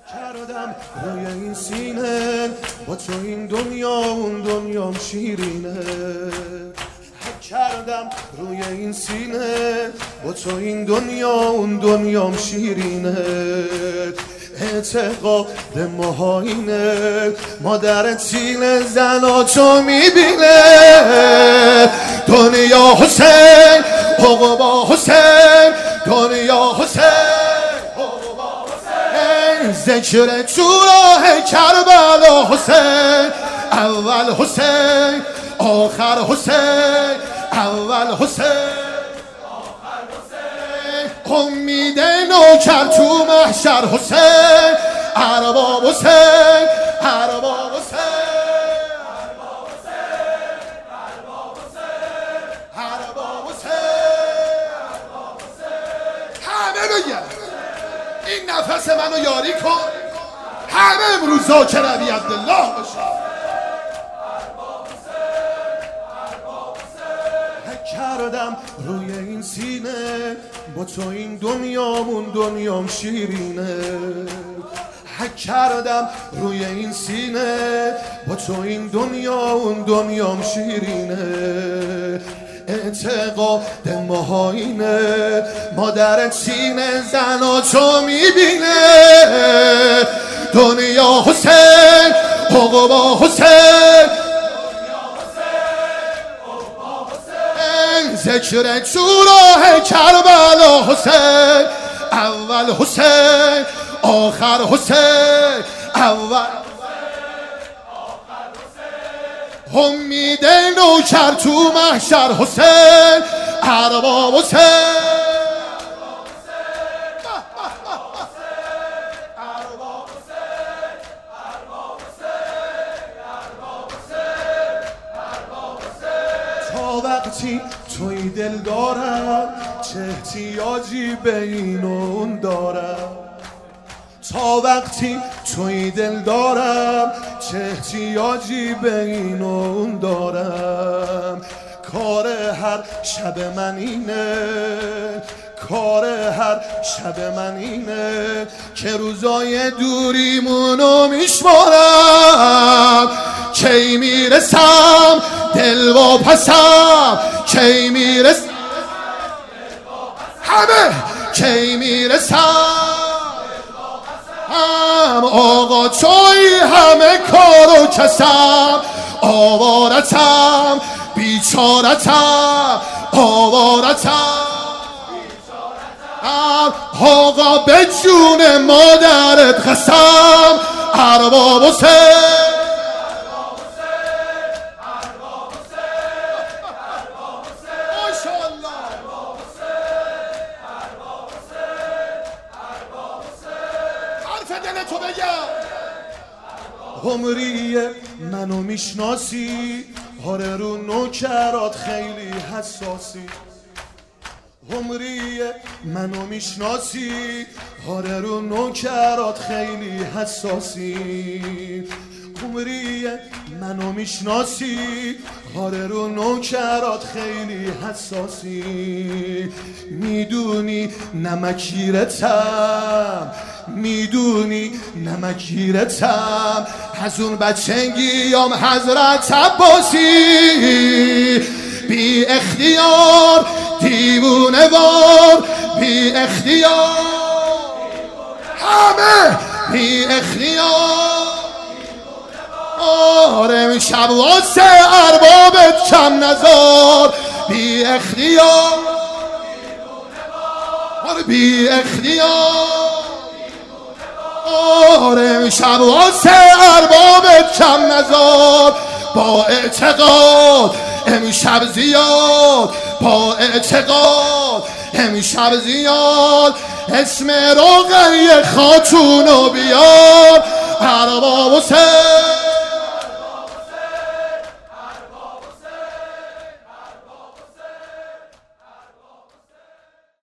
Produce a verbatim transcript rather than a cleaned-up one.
کردم روی این سینه با تو این دنیا اون دنیام شیرینه. کردم روی این سینه با تو این دنیا اون دنیام شیرینه. اعتقاد ماها اینه مادر تین زناتو میبینه. دنیا حسین عقبا حسین دنیا حسین عقبا حسین. ذکر تو راه کربلا حسین. اول حسین آخر حسین اول حسین امید نوکر تو محشر حسین. ارباب حسین ارباب حسین ارباب حسین. همه بگن این نفس منو یاری کن. همه امروز ذاکر علی عبدالله باشن. کردم روی این سینه با تو این دنیامون دنیام شیرینه. حک کردم روی این سینه با تو این دنیا اون دنیام شیرینه. اعتقاد ماها اینه مادر سینه زناتو میبینه. دنیا حسین عقبا حسین ذکر تو راه کربلا حسین. اول حسین آخر حسین اول امید نوکر تو محشر حسین. ارباب حسین تا وقتی توی دل دارم چه احتیاجی به این و اون دارم. تا وقتی توی دل دارم چه احتیاجی به این و اون دارم. کار هر شب من اینه کار هر شب من اینه که روزای دوریمونو میشمارم. کی میرسم دل و پسم کی میرسم همه کی میرسم هم آقا توی همه کار و کسم. آوارتم بیچارتم آوارتم آقا به جون مادرت قسم. ارباب حسین تو بگم عمریه منو میشناسی. آره رو نوکرات خیلی حساسی. عمریه منو میشناسی. آره رو نوکرات خیلی حساسی. عمریه منو میشناسی. آره رو نوکرات خیلی حساسی. میدونی نمکیرتم میدونی نمکیرتم از اون بچنگیام حضرت عباسی. بی اختیار دیوونه وار بی اختیار همه بی اختیار. آره شب واسه اربابت کم نزار بی اختیار آره بی اختیار. آره شب واسه اربابت کم نزار. با اعتقاد امشب زیاد با اعتقاد امشب زیاد اسم رقیه خاتونو بیار. ارباب حسین